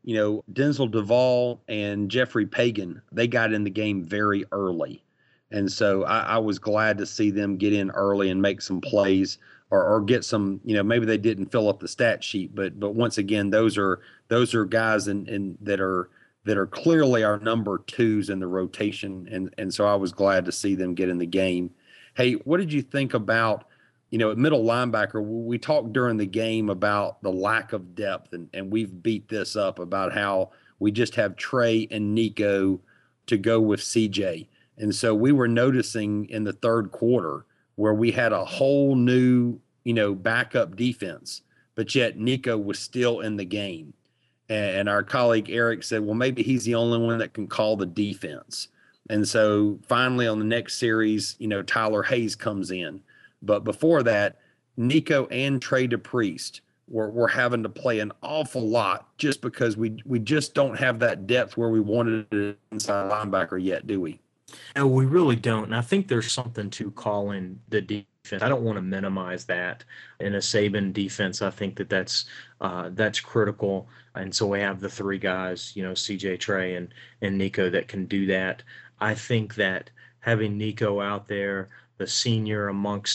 Denzel Duval and Jeffrey Pagan, they got in the game very early. And so I was glad to see them get in early and make some plays or get some, maybe they didn't fill up the stat sheet, but once again, those are guys that are clearly our number twos in the rotation. And so I was glad to see them get in the game. Hey, what did you think about, at middle linebacker? We talked during the game about the lack of depth, and we've beat this up about how we just have Trey and Nico to go with CJ. And so we were noticing in the third quarter where we had a whole new, backup defense, but yet Nico was still in the game. And our colleague Eric said, well, maybe he's the only one that can call the defense. And so finally on the next series, Tyler Hayes comes in. But before that, Nico and Trey DePriest were having to play an awful lot just because we just don't have that depth where we wanted an inside linebacker yet, do we? No, we really don't. And I think there's something to calling the defense. I don't want to minimize that in a Saban defense. I think that's critical. And so we have the three guys, CJ, Trey, and Nico that can do that. I think that having Nico out there, the senior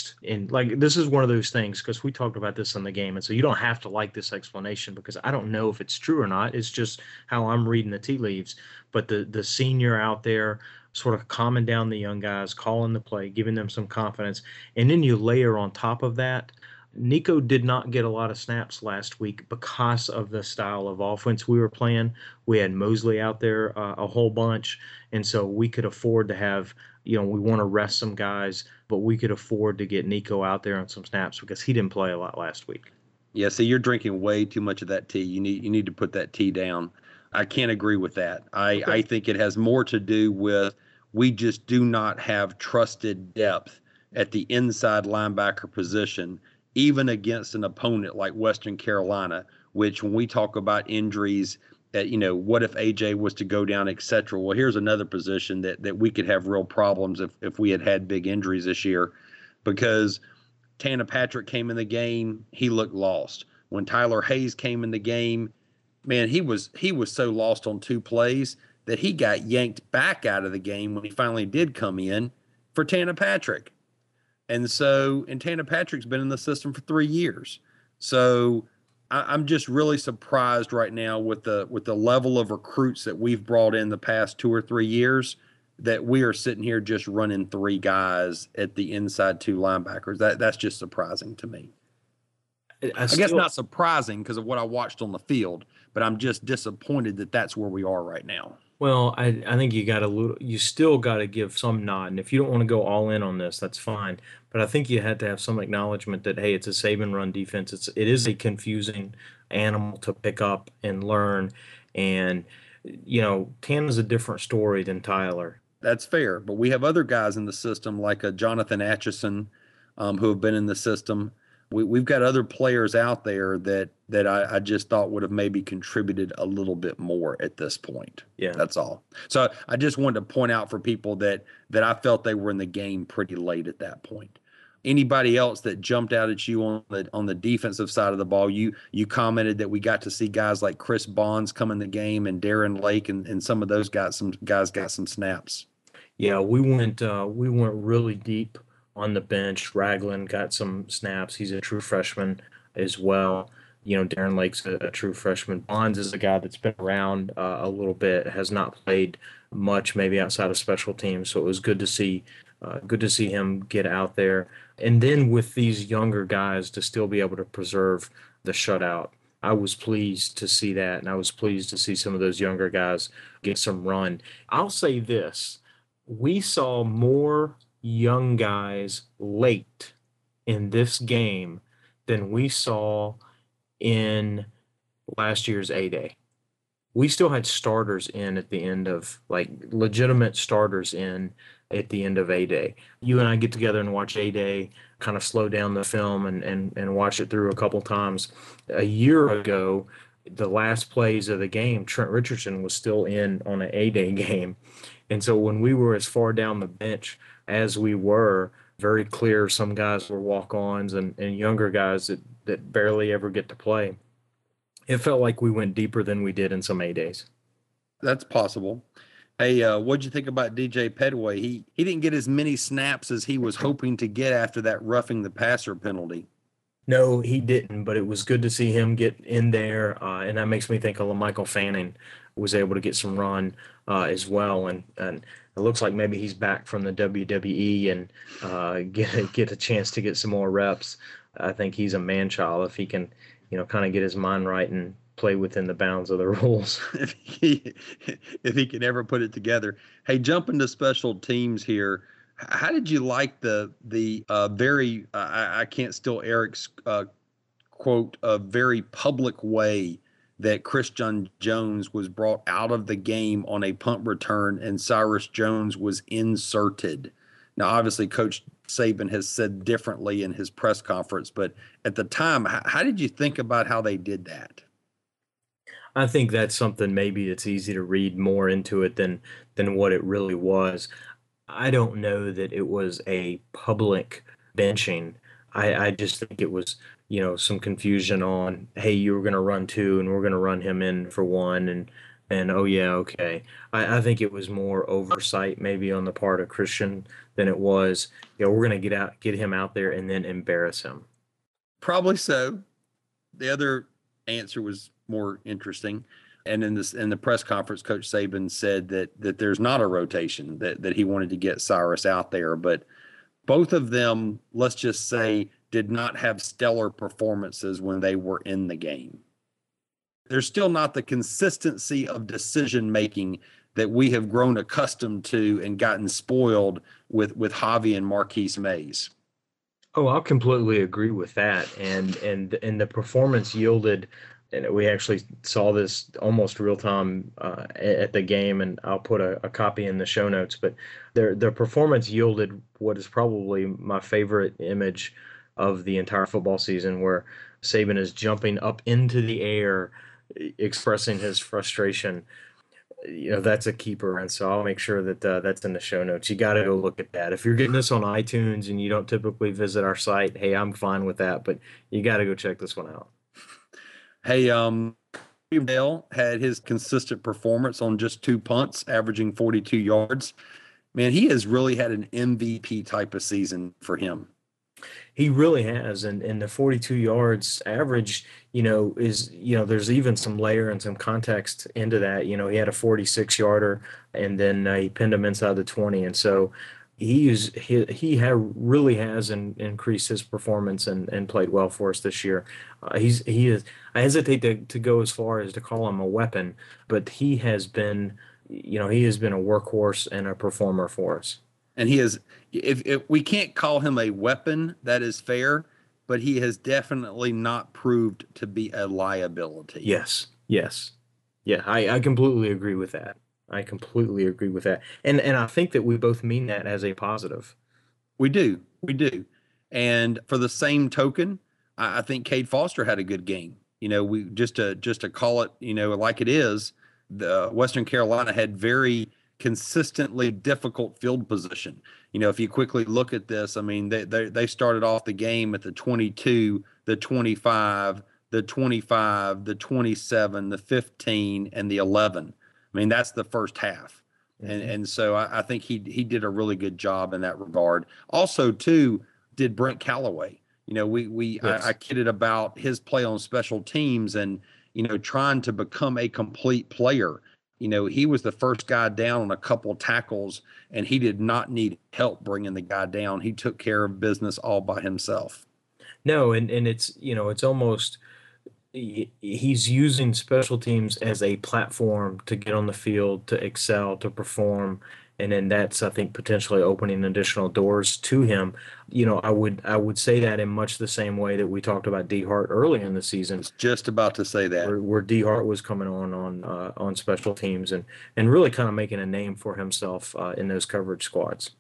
this is one of those things, because we talked about this in the game. And so you don't have to like this explanation because I don't know if it's true or not. It's just how I'm reading the tea leaves. But the senior out there, sort of calming down the young guys, calling the play, giving them some confidence. And then you layer on top of that, Nico did not get a lot of snaps last week because of the style of offense we were playing. We had Mosley out there a whole bunch, and so we could afford to have, we want to rest some guys, but we could afford to get Nico out there on some snaps because he didn't play a lot last week. Yeah, see, you're drinking way too much of that tea. You need to put that tea down. I can't agree with that. I think it has more to do with we just do not have trusted depth at the inside linebacker position, even against an opponent like Western Carolina, which when we talk about injuries, what if AJ was to go down, et cetera. Well, here's another position that we could have real problems if we had big injuries this year, because Tana Patrick came in the game, he looked lost. When Tyler Hayes came in the game, man, he was so lost on two plays that he got yanked back out of the game when he finally did come in for Tana Patrick. And Tana Patrick's been in the system for 3 years. So I'm just really surprised right now with the level of recruits that we've brought in the past 2 or 3 years that we are sitting here just running three guys at the inside two linebackers. That's just surprising to me. I guess not surprising because of what I watched on the field, but I'm just disappointed that that's where we are right now. Well, I think you still got to give some nod. And if you don't want to go all in on this, that's fine. But I think you had to have some acknowledgement that, hey, it's a Saban run defense. It is a confusing animal to pick up and learn. And, Tana's a different story than Tyler. That's fair. But we have other guys in the system like a Jonathan Atchison who have been in the system. We've got other players out there that I just thought would have maybe contributed a little bit more at this point. Yeah, that's all. So I just wanted to point out for people that I felt they were in the game pretty late at that point. Anybody else that jumped out at you on the defensive side of the ball? You commented that we got to see guys like Chris Bonds come in the game and Darren Lake and some of those guys got some snaps. Yeah, we went really deep on the bench. Ragland got some snaps. He's a true freshman as well. Darren Lake's a true freshman. Bonds is a guy that's been around a little bit, has not played much, maybe outside of special teams. So it was good to see him get out there. And then with these younger guys to still be able to preserve the shutout, I was pleased to see that, and I was pleased to see some of those younger guys get some run. I'll say this: we saw more young guys late in this game than we saw in last year's A-Day. We still had starters in at the end of, legitimate starters in at the end of A-Day. You and I get together and watch A-Day, kind of slow down the film and watch it through a couple times. A year ago, the last plays of the game, Trent Richardson was still in on an A-Day game. And so when we were as far down the bench as we were, very clear some guys were walk-ons and younger guys that barely ever get to play. It felt like we went deeper than we did in some A days. That's possible. Hey, what'd you think about DJ Pedway? He didn't get as many snaps as he was hoping to get after that roughing the passer penalty. No, he didn't, but it was good to see him get in there, and that makes me think of Michael Fanning was able to get some run as well, and it looks like maybe he's back from the WWE and get a chance to get some more reps. I think he's a man-child if he can, kind of get his mind right and play within the bounds of the rules. if he can ever put it together. Hey, jumping to special teams here. How did you like the very I can't steal Eric's quote, a very public way that Christian Jones was brought out of the game on a punt return and Cyrus Jones was inserted? Now, obviously, Coach Saban has said differently in his press conference, but at the time, how did you think about how they did that? I think that's something maybe it's easy to read more into it than what it really was. I don't know that it was a public benching. I just think it was, some confusion on, hey, you were going to run two and we're going to run him in for one. And oh, yeah, okay. I think it was more oversight maybe on the part of Christian than it was, we're going to get him out there and then embarrass him. Probably so. The other answer was more interesting. And in the press conference, Coach Saban said that there's not a rotation, that he wanted to get Cyrus out there. But both of them, let's just say, did not have stellar performances when they were in the game. There's still not the consistency of decision making that we have grown accustomed to and gotten spoiled with Javi and Marquise Mays. Oh, I'll completely agree with that. And the performance yielded. And we actually saw this almost real time at the game, and I'll put a copy in the show notes. But their performance yielded what is probably my favorite image of the entire football season, where Saban is jumping up into the air, expressing his frustration. That's a keeper, and so I'll make sure that that's in the show notes. You got to go look at that. If you're getting this on iTunes and you don't typically visit our site, hey, I'm fine with that, but you got to go check this one out. Hey, Dale had his consistent performance on just 2 punts, averaging 42 yards. Man, he has really had an MVP type of season for him. He really has, and the 42 yards average, is, there's even some layer and some context into that. He had a 46-yarder, and then he pinned him inside the 20, and so he really has increased his performance and played well for us this year. He is. I hesitate to go as far as to call him a weapon, but he has been, he has been a workhorse and a performer for us. And he is. If we can't call him a weapon, that is fair, but he has definitely not proved to be a liability. Yes. Yeah, I completely agree with that. And I think that we both mean that as a positive. We do. And for the same token, I think Cade Foster had a good game. We just to call it, like it is, the Western Carolina had very consistently difficult field position. If you quickly look at this, I mean, they started off the game at the 22, the 25, the 25, the 27, the 15, and the 11. I mean, that's the first half. Mm-hmm. And so I think he did a really good job in that regard. Also, too, did Brent Callaway. Yes. I kidded about his play on special teams and, trying to become a complete player. He was the first guy down on a couple of tackles, and he did not need help bringing the guy down. He took care of business all by himself. No, and it's, it's almost – he's using special teams as a platform to get on the field, to excel, to perform, and then that's, I think, potentially opening additional doors to him. I would say that in much the same way that we talked about D Hart early in the season. Just about to say that, where D Hart was coming on special teams and really kind of making a name for himself in those coverage squads.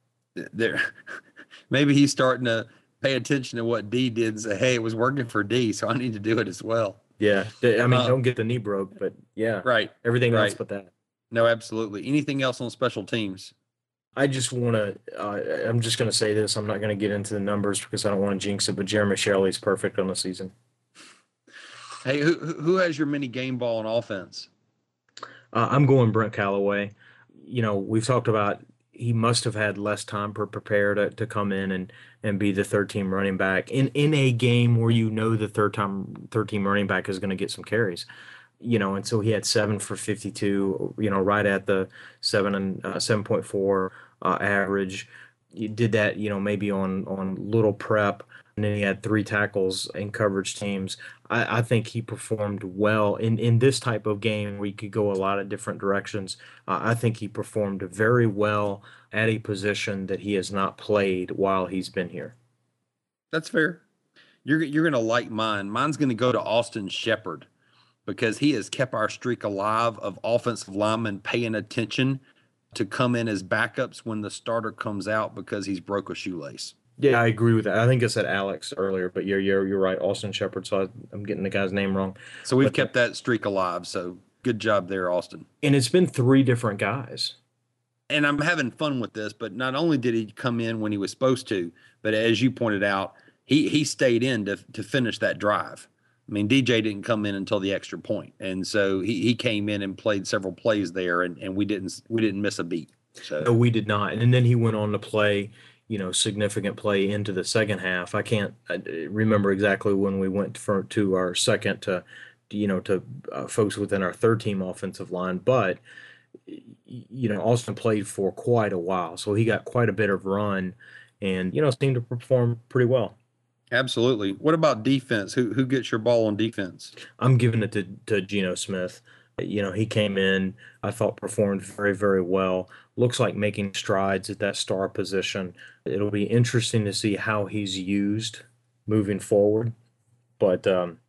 Maybe he's starting to pay attention to what D did and say, hey, it was working for D, so I need to do it as well. Yeah. I mean, don't get the knee broke, but yeah. Right. Everything else but that. No, absolutely. Anything else on special teams? I just want to I'm just going to say this. I'm not going to get into the numbers because I don't want to jinx it, but Jeremy Shelley's perfect on the season. Hey, who has your mini game ball on offense? I'm going Brent Callaway. We've talked about he must have had less time to prepare to come in and be the third team running back in a game where the third team running back is going to get some carries. And so he had 7 for 52, right at the 7.4 average. You did that, maybe on little prep, and then he had 3 tackles in coverage teams. I think he performed well in this type of game where you could go a lot of different directions. I think he performed very well at a position that he has not played while he's been here. That's fair. You're going to like mine. Mine's going to go to Austin Shepard because he has kept our streak alive of offensive linemen paying attention to come in as backups when the starter comes out because he's broke a shoelace. Yeah, I agree with that. I think I said Alex earlier, but you're right, Austin Shepard. So I'm getting the guy's name wrong. So we've kept that streak alive. So good job there, Austin. And it's been 3 different guys. And I'm having fun with this, but not only did he come in when he was supposed to, but as you pointed out, he stayed in to finish that drive. I mean, DJ didn't come in until the extra point, and so he came in and played several plays there, and we didn't miss a beat. So No, we did not. And then he went on to play, significant play into the second half. I can't remember exactly when we went to our second to folks within our third team offensive line, but Austin played for quite a while, so he got quite a bit of run, and seemed to perform pretty well. Absolutely. What about defense? Who gets your ball on defense? I'm giving it to Geno Smith. He came in, I thought performed very, very well. Looks like making strides at that star position. It'll be interesting to see how he's used moving forward. But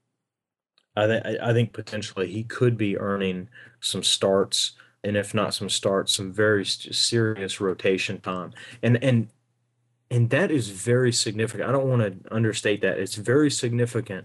I think potentially he could be earning some starts, and if not some starts, some very serious rotation time. And that is very significant. I don't want to understate that. It's very significant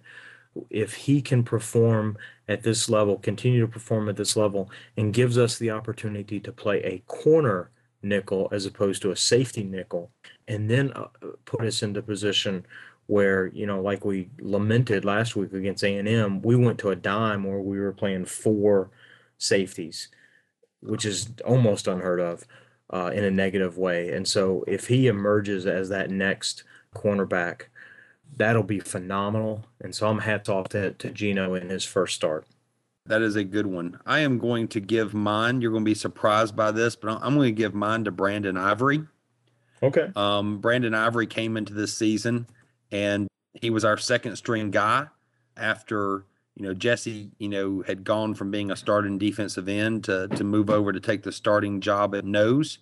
if he can perform at this level, continue to perform at this level, and gives us the opportunity to play a corner nickel as opposed to a safety nickel, and then put us into position where, like we lamented last week against A&M, we went to a dime where we were playing 4 safeties, which is almost unheard of. In a negative way. And so if he emerges as that next cornerback, that'll be phenomenal. And so I'm hats off to Geno in his first start. That is a good one. I am going to give mine. You're going to be surprised by this, but I'm going to give mine to Brandon Ivory. Okay. Brandon Ivory came into this season, and he was our second string guy after Jesse, had gone from being a starting defensive end to move over to take the starting job at nose.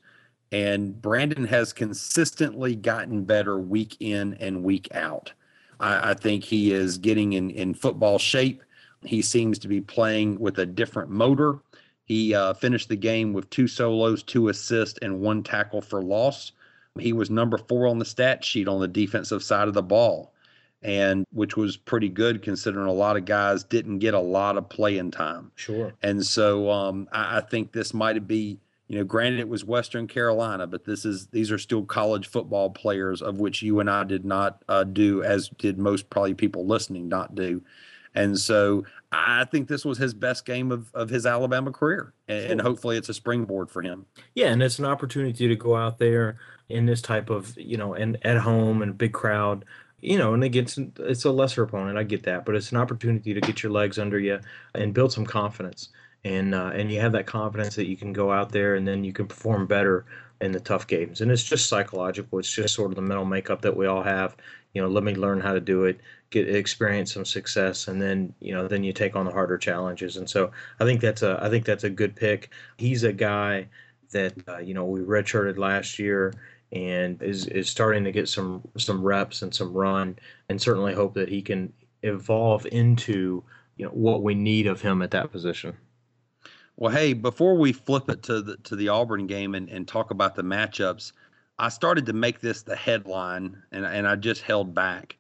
And Brandon has consistently gotten better week in and week out. I think he is getting in football shape. He seems to be playing with a different motor. He finished the game with 2 solos, 2 assists, and 1 tackle for loss. He was number 4 on the stat sheet on the defensive side of the ball, and which was pretty good considering a lot of guys didn't get a lot of playing time. Sure. And so I think this might be, granted it was Western Carolina, but these are still college football players, of which you and I did not do, as did most probably people listening not do. And so I think this was his best game of his Alabama career, and hopefully it's a springboard for him. Yeah, and it's an opportunity to go out there in this type of, and at home and a big crowd, and it's a lesser opponent. I get that, but it's an opportunity to get your legs under you and build some confidence. And you have that confidence that you can go out there and then you can perform better in the tough games. And it's just psychological. It's just sort of the mental makeup that we all have. Let me learn how to do it, experience some success, and then then you take on the harder challenges. And so I think that's a good pick. He's a guy that we redshirted last year and is starting to get some reps and some run, and certainly hope that he can evolve into what we need of him at that position. Well, hey, before we flip it to the Auburn game and talk about the matchups, I started to make this the headline, and I just held back.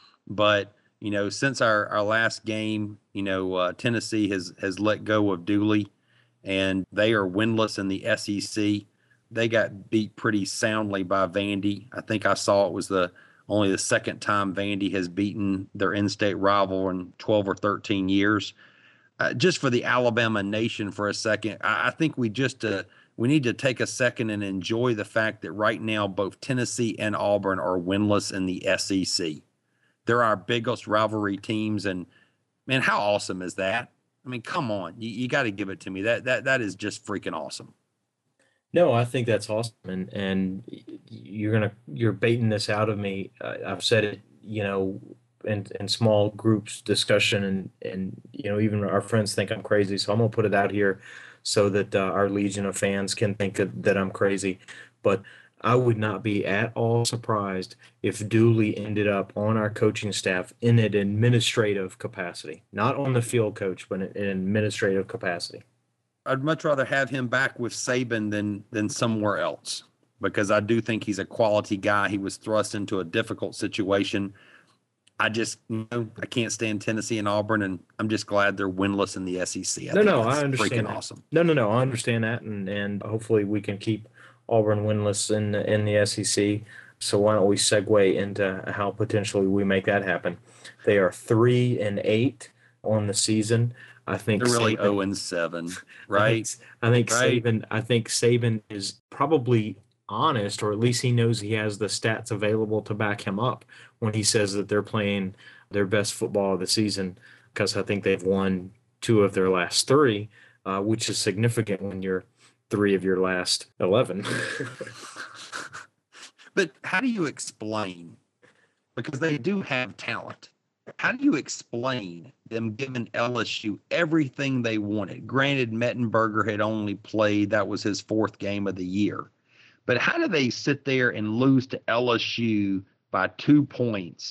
But since our last game, Tennessee has let go of Dooley, and they are winless in the SEC. They got beat pretty soundly by Vandy. I think I saw it was the only the second time Vandy has beaten their in-state rival in 12 or 13 years. Just for the Alabama nation for a second, I think we need to take a second and enjoy the fact that right now both Tennessee and Auburn are winless in the SEC. They're our biggest rivalry teams, and man, how awesome is that? I mean, come on, you got to give it to me. That is just freaking awesome. No, I think that's awesome, and you're baiting this out of me. I've said it, in small groups discussion, and even our friends think I'm crazy, so I'm gonna put it out here so that our legion of fans can think that I'm crazy. But I would not be at all surprised if Dooley ended up on our coaching staff in an administrative capacity, not on the field coach, but in an administrative capacity. I'd much rather have him back with Saban than somewhere else, because I do think he's a quality guy. He was thrust into a difficult situation. I can't stand Tennessee and Auburn, and I'm just glad they're winless in the SEC. I understand freaking that. Awesome. No, I understand that, and hopefully we can keep Auburn winless in the SEC. So why don't we segue into how potentially we make that happen? They are 3-8 on the season. I think they're really Saban, 0-7, right? I think Saban is probably honest, or at least he knows he has the stats available to back him up when he says that they're playing their best football of the season, because I think they've won 2 of their last 3, which is significant when you're 3 of your last 11. But how do you explain, because they do have talent, how do you explain them giving LSU everything they wanted? Granted, Mettenberger had only played, that was his 4th game of the year. But how do they sit there and lose to LSU by 2 points,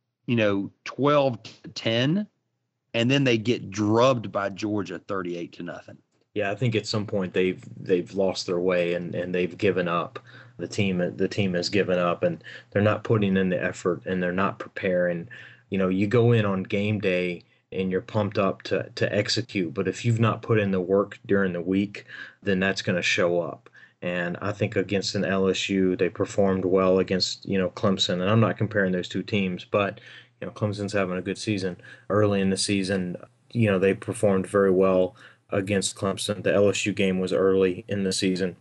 12-10, and then they get drubbed by Georgia 38-0? Yeah, I think at some point they've lost their way and they've given up. The team has given up, and they're not putting in the effort, and they're not preparing. You go in on game day and you're pumped up to execute, but if you've not put in the work during the week, then that's going to show up. And I think against an LSU, they performed well against, Clemson. And I'm not comparing those 2 teams, but, Clemson's having a good season. Early in the season, they performed very well against Clemson. The LSU game was early in the season.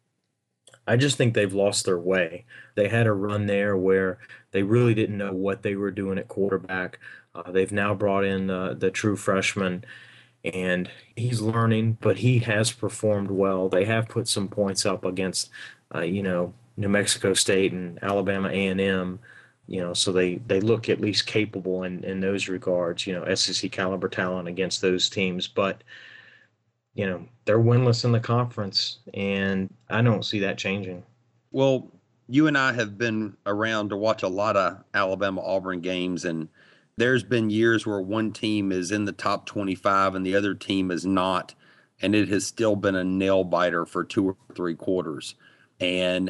I just think they've lost their way. They had a run there where they really didn't know what they were doing at quarterback. They've now brought in the true freshman, and he's learning, but he has performed well. They have put some points up against, New Mexico State and Alabama A&M, so they look at least capable in those regards, SEC caliber talent against those teams. But, they're winless in the conference, and I don't see that changing. Well, you and I have been around to watch a lot of Alabama-Auburn games, and there's been years where one team is in the top 25 and the other team is not, and it has still been a nail biter for 2 or 3 quarters. And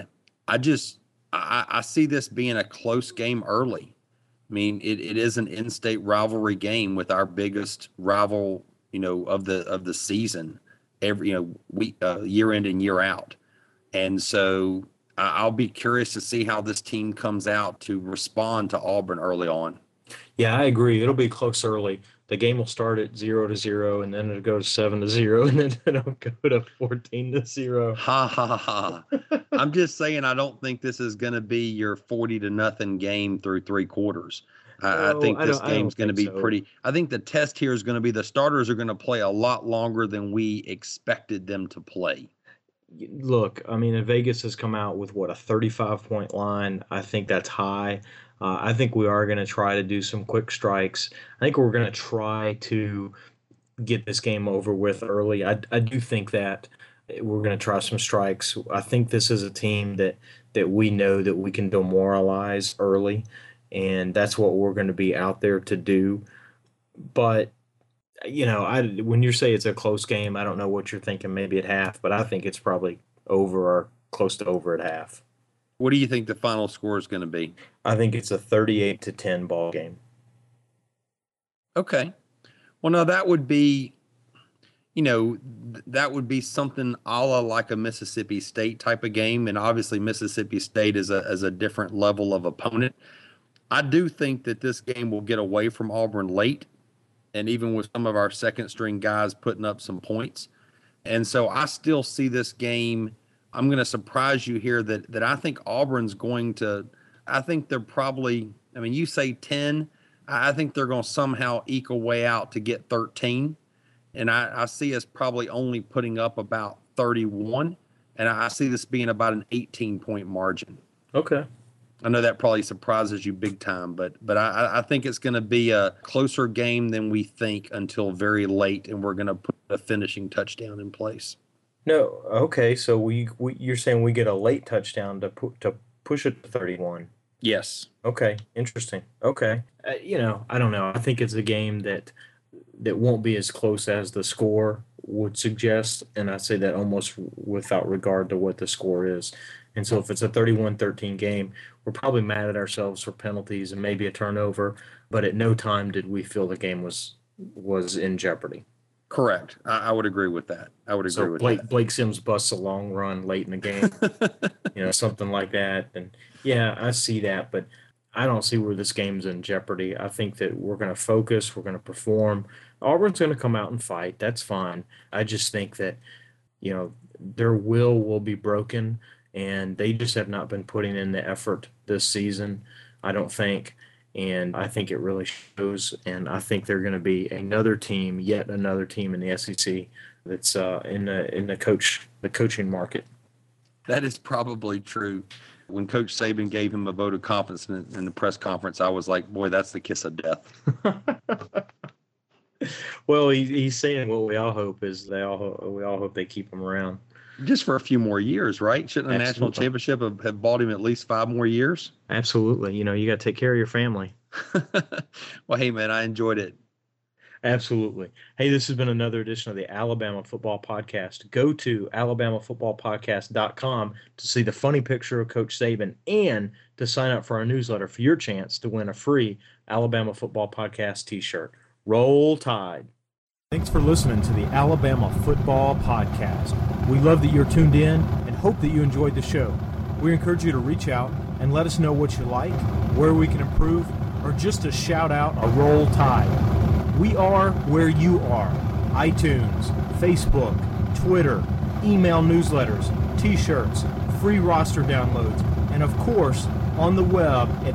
I see this being a close game early. I mean, it is an in-state rivalry game with our biggest rival, of the season, every week, year in and year out. And so I'll be curious to see how this team comes out to respond to Auburn early on. Yeah, I agree. It'll be close early. The game will start at 0-0, and then it'll go to 7-0, and then it'll go to 14-0. Ha ha ha! I'm just saying, I don't think this is going to be your 40-0 game through 3 quarters. I think this game's going to be pretty. I think the test here is going to be the starters are going to play a lot longer than we expected them to play. Look, I mean, Vegas has come out with, a 35-point line. I think that's high. I think we are going to try to do some quick strikes. I think we're going to try to get this game over with early. I do think that we're going to try some strikes. I think this is a team that we know that we can demoralize early, and that's what we're going to be out there to do. But, when you say it's a close game, I don't know what you're thinking maybe at half, but I think it's probably over or close to over at half. What do you think the final score is going to be? I think it's a 38-10 ball game. Okay. Well, no, that would be, that would be something a la like a Mississippi State type of game. And obviously Mississippi State is a different level of opponent. I do think that this game will get away from Auburn late, and even with some of our second-string guys putting up some points. And so I still see this game. I'm going to surprise you here that I think Auburn's going to – I think they're probably – I mean, you say 10. I think they're going to somehow eke a way out to get 13. And I see us probably only putting up about 31. And I see this being about an 18-point margin. Okay. I know that probably surprises you big time, but I think it's going to be a closer game than we think until very late, and we're going to put a finishing touchdown in place. No, okay, so you're saying we get a late touchdown to push it to 31. Yes. Okay, interesting. Okay. I don't know. I think it's a game that won't be as close as the score would suggest, and I say that almost without regard to what the score is. And so if it's a 31-13 game, we're probably mad at ourselves for penalties and maybe a turnover, but at no time did we feel the game was in jeopardy. Correct. I would agree with that. Blake Sims busts a long run late in the game, something like that. And yeah, I see that, but I don't see where this game's in jeopardy. I think that we're going to focus, we're going to perform. Auburn's going to come out and fight. That's fine. I just think that, their will be broken, and they just have not been putting in the effort this season, I don't think. And I think it really shows. And I think they're going to be yet another team in the SEC that's in the coaching market. That is probably true. When Coach Saban gave him a vote of confidence in the press conference, I was like, boy, that's the kiss of death. Well, he's saying what we all hope is we all hope they keep him around. Just for a few more years, right? Shouldn't a Absolutely. national championship have bought him at least 5 more years? Absolutely. You got to take care of your family. Well, hey, man, I enjoyed it. Absolutely. Hey, this has been another edition of the Alabama Football Podcast. Go to alabamafootballpodcast.com to see the funny picture of Coach Saban and to sign up for our newsletter for your chance to win a free Alabama Football Podcast t-shirt. Roll Tide. Thanks for listening to the Alabama Football Podcast. We love that you're tuned in and hope that you enjoyed the show. We encourage you to reach out and let us know what you like, where we can improve, or just to shout out a Roll Tide. We are where you are. iTunes, Facebook, Twitter, email newsletters, t-shirts, free roster downloads, and of course, on the web at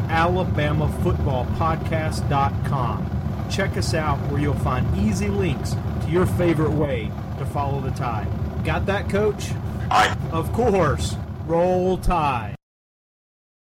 alabamafootballpodcast.com. Check us out where you'll find easy links to your favorite way to follow the Tide. Got that, Coach? Aye. Of course. Roll Tide.